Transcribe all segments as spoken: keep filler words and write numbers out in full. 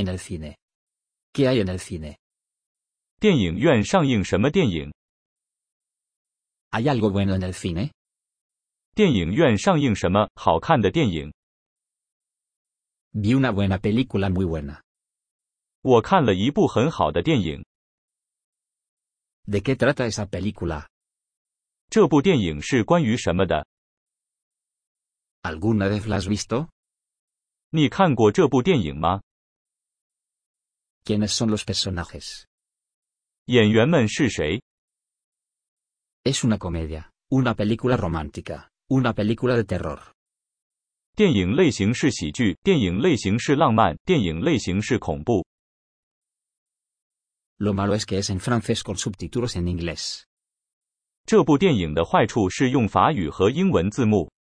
En el cine. ¿Qué hay en el cine? 电影院上映什么电影？ ¿Hay algo bueno en el cine? 电影院上映什么好看的电影？ Vi una buena película muy buena. 我看了一部很好的电影。 ¿De qué trata esa película? 这部电影是关于什么的？ ¿Alguna vez la has visto? 你看过这部电影吗？ ¿Quiénes son los personajes? 演员们是谁？ Es una comedia, una película romántica, una película de terror. 电影类型是喜剧，电影类型是浪漫，电影类型是恐怖。 Lo malo es que es en francés con subtítulos en inglés. 这部电影的坏处是用法语和英文字幕。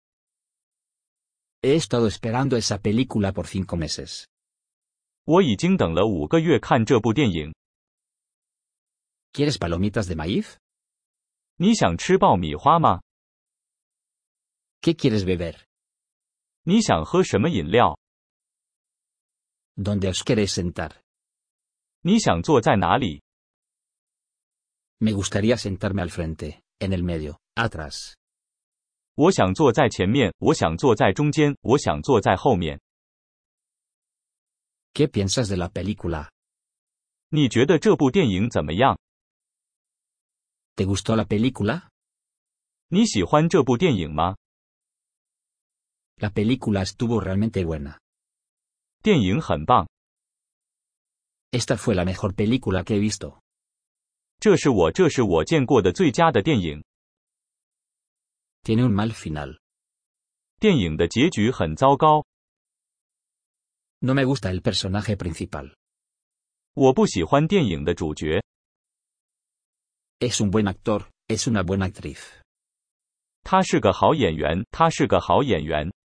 He estado esperando esa película por cinco meses. 我已经等了五个月看这部电影。 ¿Quieres palomitas de maíz? 你想吃爆米花吗？ ¿Qué quieres beber? 你想喝什么饮料？ ¿Dónde os queréis sentar? 你想坐在哪里？ Me gustaría sentarme al frente, en el medio, atrás. 我想坐在前面，我想坐在中间，我想坐在后面。 ¿Qué piensas de la película? 你觉得这部电影怎么样？ ¿Te gustó la película? 你喜欢这部电影吗？ La película estuvo realmente buena. 电影很棒， Esta fue la mejor película que he visto. 这是我这是我见过的最佳的电影。 Tiene un mal final. 电影的结局很糟糕， No me gusta el personaje principal. 我不喜欢电影的主角。 Es un buen actor, es una buena actriz. 他是个好演员，他是个好演员。